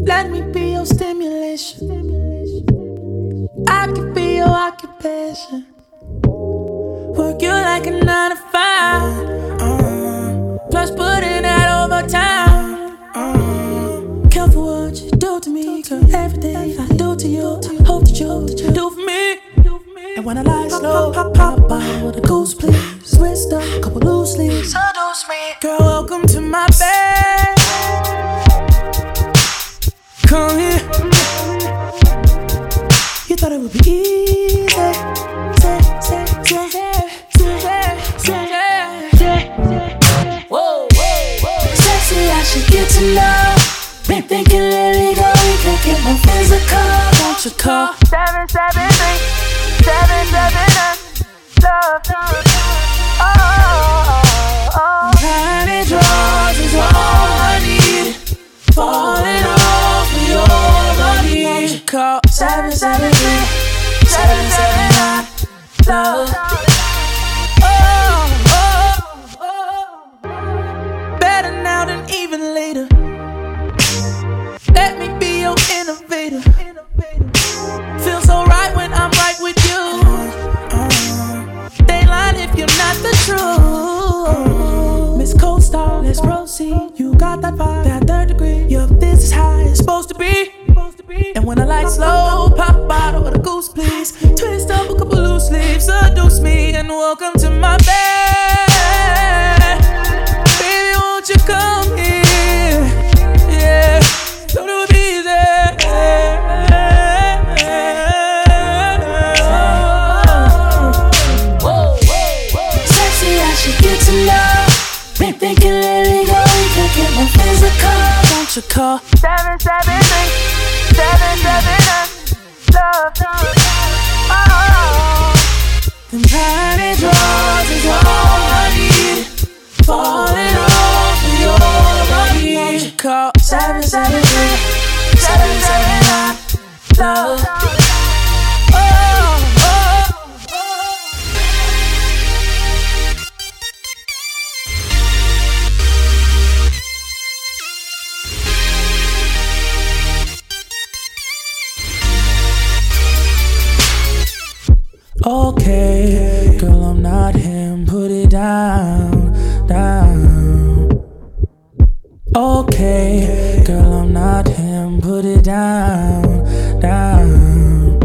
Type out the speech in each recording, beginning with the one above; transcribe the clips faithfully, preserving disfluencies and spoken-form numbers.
Let me be your stimulation. I can be your occupation. Work you like a nine to five. Uh, plus put in that overtime. Uh, careful what you do to me, girl. Everything I do to you, hope that you do for me. And when I lie slow, pop, pop, pop out with a goose, please. Twist up, couple loose sleeves. Seduce me, girl. Welcome to my bed. Come here. You thought it would be easy. Say, say, say, say, say, say. Whoa, whoa, whoa. Sexy, I should get to know. Been thinking lately, girl, we could get more physical. Won't you call seven seven three, seven seven nine, love. Oh, oh, oh. Tiny draws is all I need. Falling off of your body. Won't you call seven seven three, seven seven nine, love. Oh, oh, oh. Better now than even later. Let me be your innovator. Feel so right when I'm right with you. They line if you're not the truth. Miss Co-Star, let's proceed. You got that vibe, that third degree. Your this is how it's supposed to be. And when I like slow, pop bottle with a goose, please. Twist up a couple loose sleeves, seduce me, and welcome to my bed. Baby, won't you come here? Yeah. Don't do it easy. Whoa, whoa, whoa. Sexy, I should get to know. Been thinking lately, girl, we could get more physical. Won't you call seven seven three, seven seven nine, love. Oh, them tiny draws is all I need. Falling off of your body. Won't you call seven seven three, seven seven nine, love. Oh, oh, oh. Okay, girl, I'm not him. Put it down, down. Okay, girl, I'm not him. Put it down, down.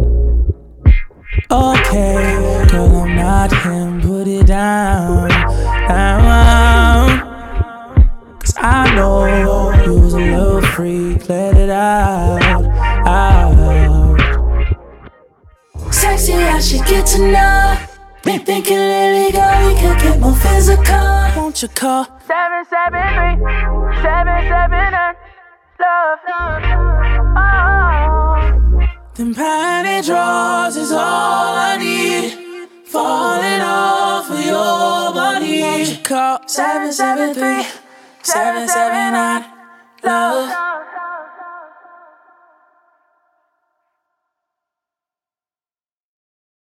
Okay, girl, I'm not him. Put it down, down. Cause I know you was a little freak. Let it out, out. Sexy, I should get to know. Been thinking lately, girl, we could get more physical. Won't you call seven seven three, seven seven nine, love. Oh, them panty draws is all I need. Falling off of your body. Won't you call seven seven three, seven seven nine, love.